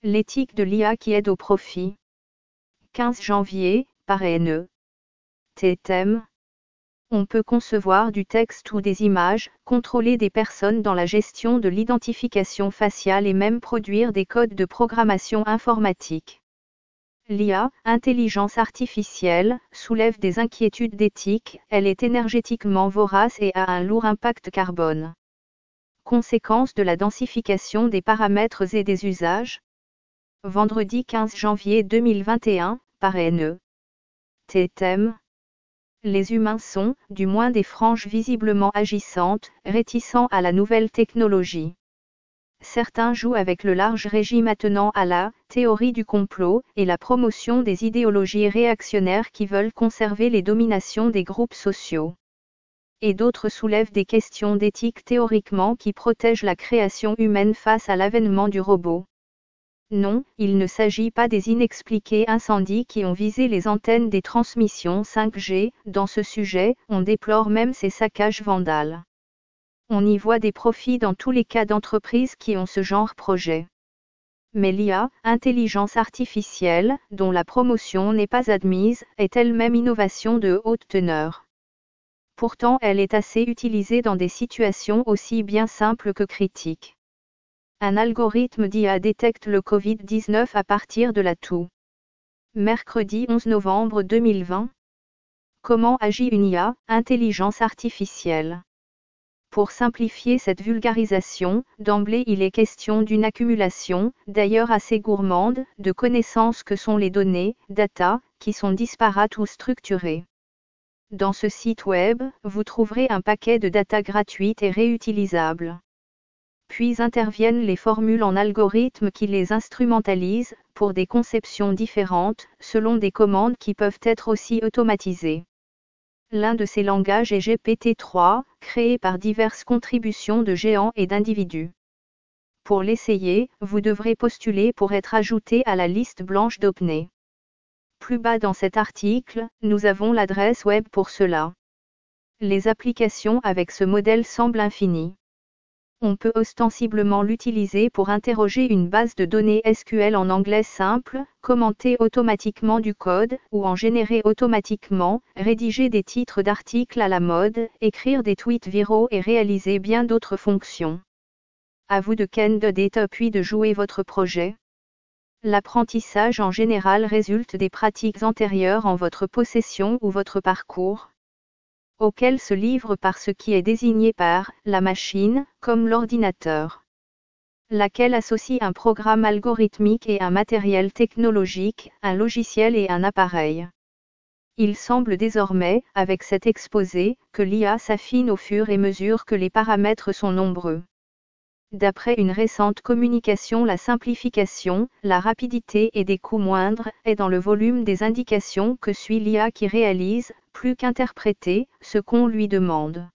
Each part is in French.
L'éthique de l'IA qui aide au profit. 15 janvier, par NE. Thème. On peut concevoir du texte ou des images, contrôler des personnes dans la gestion de l'identification faciale et même produire des codes de programmation informatique. L'IA, intelligence artificielle, soulève des inquiétudes d'éthique, elle est énergétiquement vorace et a un lourd impact carbone. Conséquence de la densification des paramètres et des usages. Vendredi 15 janvier 2021, par NE. Thème. Les humains sont, du moins des franges visiblement agissantes, réticents à la nouvelle technologie. Certains jouent avec le large régime attenant à la théorie du complot et la promotion des idéologies réactionnaires qui veulent conserver les dominations des groupes sociaux. Et d'autres soulèvent des questions d'éthique théoriquement qui protègent la création humaine face à l'avènement du robot. Non, il ne s'agit pas des inexpliqués incendies qui ont visé les antennes des transmissions 5G. Dans ce sujet, on déplore même ces saccages vandales. On y voit des profits dans tous les cas d'entreprises qui ont ce genre projet. Mais l'IA, intelligence artificielle, dont la promotion n'est pas admise, est elle-même innovation de haute teneur. Pourtant, elle est assez utilisée dans des situations aussi bien simples que critiques. Un algorithme d'IA détecte le Covid-19 à partir de la toux. Mercredi 11 novembre 2020. Comment agit une IA, intelligence artificielle? Pour simplifier cette vulgarisation, d'emblée il est question d'une accumulation, d'ailleurs assez gourmande, de connaissances que sont les données, data, qui sont disparates ou structurées. Dans ce site web, vous trouverez un paquet de data gratuites et réutilisables. Puis interviennent les formules en algorithme qui les instrumentalisent, pour des conceptions différentes, selon des commandes qui peuvent être aussi automatisées. L'un de ces langages est GPT-3, créé par diverses contributions de géants et d'individus. Pour l'essayer, vous devrez postuler pour être ajouté à la liste blanche d'OpenAI. Plus bas dans cet article, nous avons l'adresse web pour cela. Les applications avec ce modèle semblent infinies. On peut ostensiblement l'utiliser pour interroger une base de données SQL en anglais simple, commenter automatiquement du code, ou en générer automatiquement, rédiger des titres d'articles à la mode, écrire des tweets viraux et réaliser bien d'autres fonctions. À vous de candidater puis de jouer votre projet. L'apprentissage en général résulte des pratiques antérieures en votre possession ou votre parcours, auquel se livre par ce qui est désigné par la machine, comme l'ordinateur, laquelle associe un programme algorithmique et un matériel technologique, un logiciel et un appareil. Il semble désormais, avec cet exposé, que l'IA s'affine au fur et à mesure que les paramètres sont nombreux. D'après une récente communication, la simplification, la rapidité et des coûts moindres est dans le volume des indications que suit l'IA qui réalise, plus qu'interpréter, ce qu'on lui demande.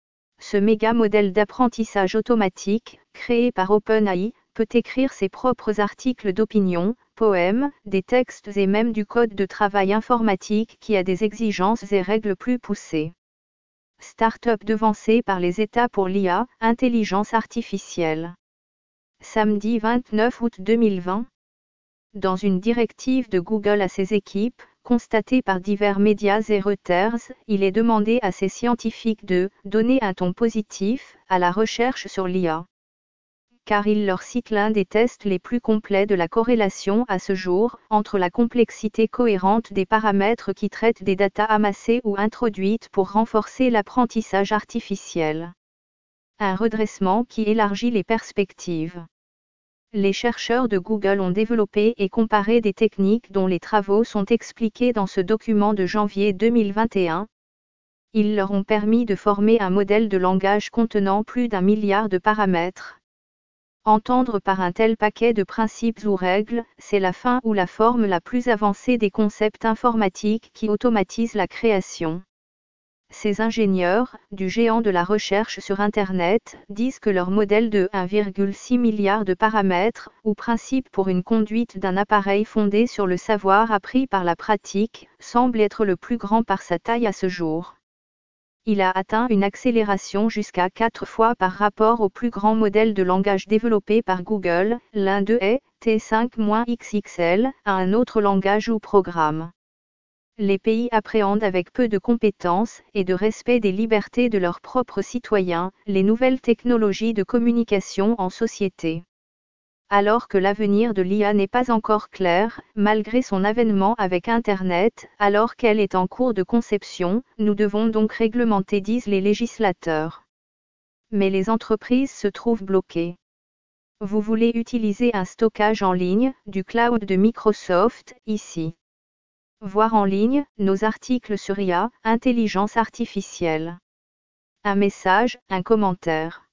Ce méga modèle d'apprentissage automatique, créé par OpenAI, peut écrire ses propres articles d'opinion, poèmes, des textes et même du code de travail informatique qui a des exigences et règles plus poussées. Start-up devancée par les États pour l'IA, intelligence artificielle. Samedi 29 août 2020. Dans une directive de Google à ses équipes, constatée par divers médias et Reuters, il est demandé à ses scientifiques de donner un ton positif à la recherche sur l'IA. Car il leur cite l'un des tests les plus complets de la corrélation à ce jour, entre la complexité cohérente des paramètres qui traitent des datas amassées ou introduites pour renforcer l'apprentissage artificiel. Un redressement qui élargit les perspectives. Les chercheurs de Google ont développé et comparé des techniques dont les travaux sont expliqués dans ce document de janvier 2021. Ils leur ont permis de former un modèle de langage contenant plus d'1 milliard de paramètres. Entendre par un tel paquet de principes ou règles, c'est la fin ou la forme la plus avancée des concepts informatiques qui automatisent la création. Ces ingénieurs, du géant de la recherche sur Internet, disent que leur modèle de 1,6 milliard de paramètres, ou principe pour une conduite d'un appareil fondé sur le savoir appris par la pratique, semble être le plus grand par sa taille à ce jour. il a atteint une accélération jusqu'à 4 fois par rapport au plus grand modèle de langage développé par Google. L'un d'eux est T5-XXL, à un autre langage ou programme. Les pays appréhendent avec peu de compétences et de respect des libertés de leurs propres citoyens, les nouvelles technologies de communication en société. Alors que l'avenir de l'IA n'est pas encore clair, malgré son avènement avec Internet, alors qu'elle est en cours de conception, nous devons donc réglementer, disent les législateurs. Mais les entreprises se trouvent bloquées. Vous voulez utiliser un stockage en ligne, du cloud de Microsoft, ici. Voir en ligne, nos articles sur IA, intelligence artificielle. Un message, un commentaire.